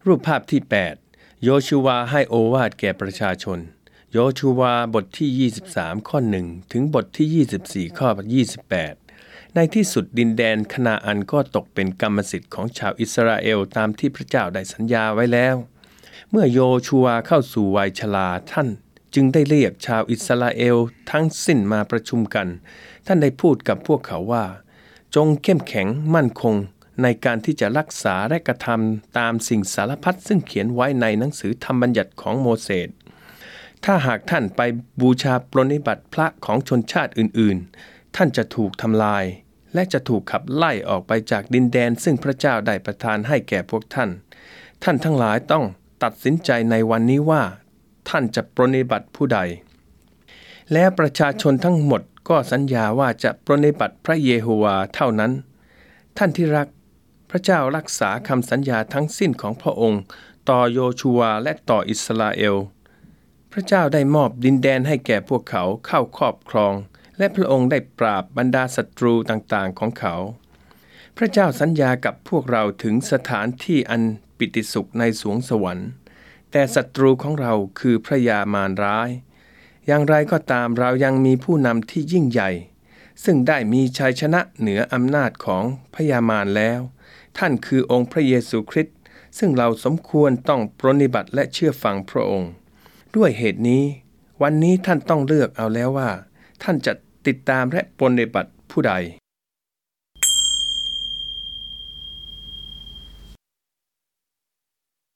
รูปภาพที่8โยชูวาให้โอวาทแก่ประชาชนโยชูวาบทที่23ข้อ1ถึงบทที่24ข้อ28ในที่สุดดินแดนคนาอันก็ตกเป็นกรรมสิทธิ์ของชาวอิสราเอลตามที่พระเจ้าได้สัญญาไว้แล้วเมื่อโยชูวาเข้าสู่วัยชราท่านจึงได้เรียกชาวอิสราเอลทั้งสิ้นมาประชุมกันท่านได้พูดกับพวกเขาว่าจงเข้มแข็งมั่นคงในการที่จะรักษาและกระทำตามสิ่งสารพัดซึ่งเขียนไว้ในหนังสือธรรมบัญญัติของโมเสสถ้าหากท่านไปบูชาปรนนิบัติพระของชนชาติอื่นๆท่านจะถูกทำลายและจะถูกขับไล่ออกไปจากดินแดนซึ่งพระเจ้าได้ประทานให้แก่พวกท่านท่านทั้งหลายต้องตัดสินใจในวันนี้ว่าท่านจะปรนนิบัติผู้ใดและประชาชนทั้งหมดก็สัญญาว่าจะปรนนิบัติพระเยโฮวาเท่านั้นท่านที่รักพระเจ้ารักษาคำสัญญาทั้งสิ้นของพระองค์ต่อโยชูวาและต่ออิสราเอลพระเจ้าได้มอบดินแดนให้แก่พวกเขาเข้าครอบครองและพระองค์ได้ปราบบรรดาศัตรูต่างๆของเขาพระเจ้าสัญญากับพวกเราถึงสถานที่อันปิติสุขในสวงสวรรค์แต่ศัตรูของเราคือพระยามารร้ายอย่างไรก็ตามเรายังมีผู้นำที่ยิ่งใหญ่ซึ่งได้มีชัยชนะเหนืออำนาจของพยามารแล้วท่านคือองค์พระเยซูคริสต์ซึ่งเราสมควรต้องปรนนิบัติและเชื่อฟังพระองค์ด้วยเหตุนี้วันนี้ท่านต้องเลือกเอาแล้วว่าท่านจะติดตามและปรนนิบัติผู้ใด